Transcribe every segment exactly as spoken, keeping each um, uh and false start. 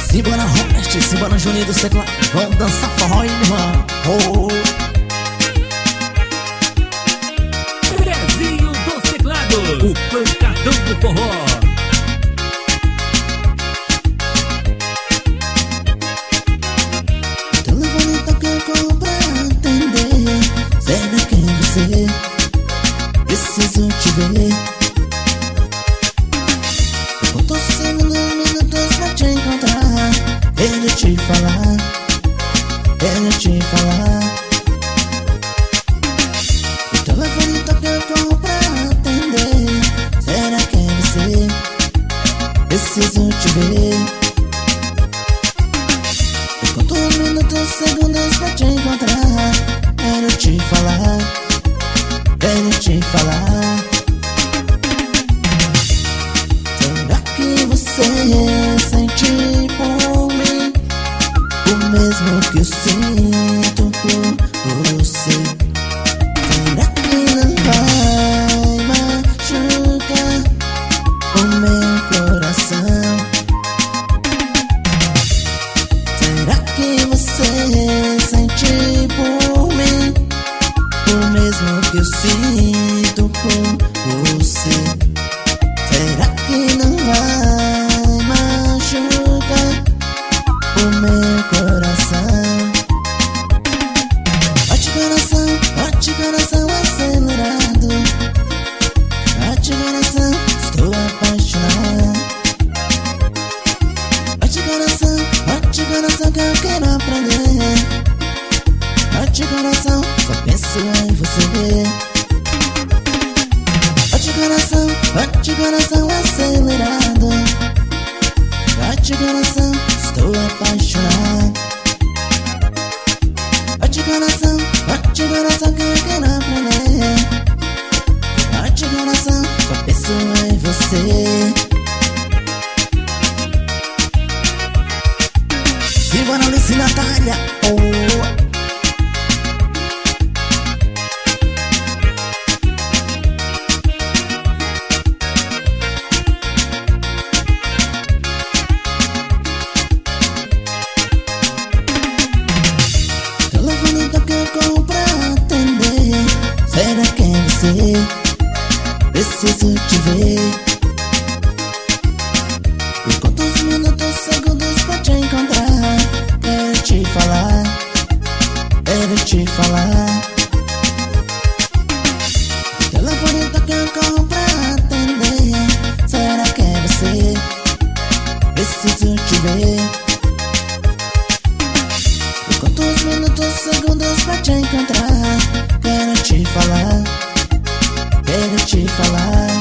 Simbora Roberto, simbora Juninho do teclado. Vamos dançar forró, irmão. Oh. Pezinho do teclado, o pancadão do forró. Telefone tocou pra atender. Será que é você? Preciso te ver. Eu tô segundos, minutos pra te encontrar. Quero te falar, quero te falar. O telefone tocou pra atender. Será que é você? Preciso te ver. Eu conto minutos, segundos pra te encontrar. Quero te falar, quero te falar. Será que você sente por mim o mesmo que eu sinto por você? Será que não vai machucar o meu coração? Será que você sente por mim o mesmo que eu sinto por você? Será que não vai machucar o meu coração? Bate coração, bate coração acelerado. Bate coração, estou apaixonado. Bate coração, bate coração que eu quero aprender. Bate coração, só penso em você. Bate coração, bate coração acelerado. Bate coração, estou apaixonado. Bate coração, bate coração que eu quero aprender. Bate coração, só penso em você. Simbora Alice e Natália. Oh. Tocou pra atender. Será que é você? Preciso te ver. Eu conto os minutos, segundos pra te encontrar. Quero te falar, quero te falar. O telefone tocou pra atender. Será que é você? Preciso te ver. Quantos minutos, segundos pra te encontrar. Quero te falar, quero te falar.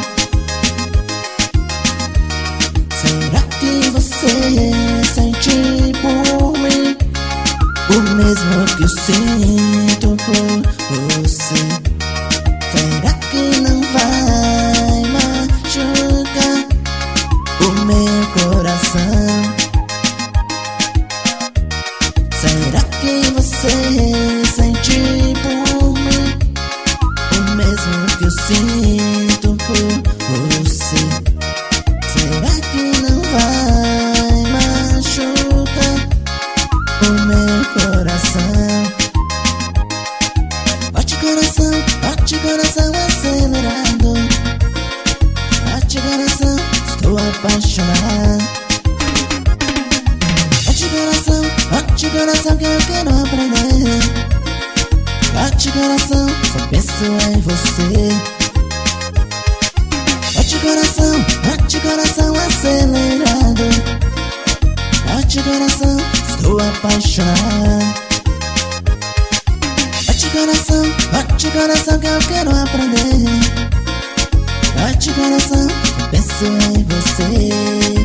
Será que você sente por mim o mesmo que eu sinto por você? Será que não vai machucar o meu coração? Será que você sente por mim o mesmo que eu sinto por você? Será que não vai machucar o meu coração? Bate coração, bate coração acelerado. Bate coração, estou apaixonado. Bate coração, bate coração que eu quero aprender. Bate coração, só penso em você. Bate coração, bate coração acelerado. Bate coração, estou apaixonado. Bate coração, bate coração que eu quero aprender. Bate coração, só penso em você.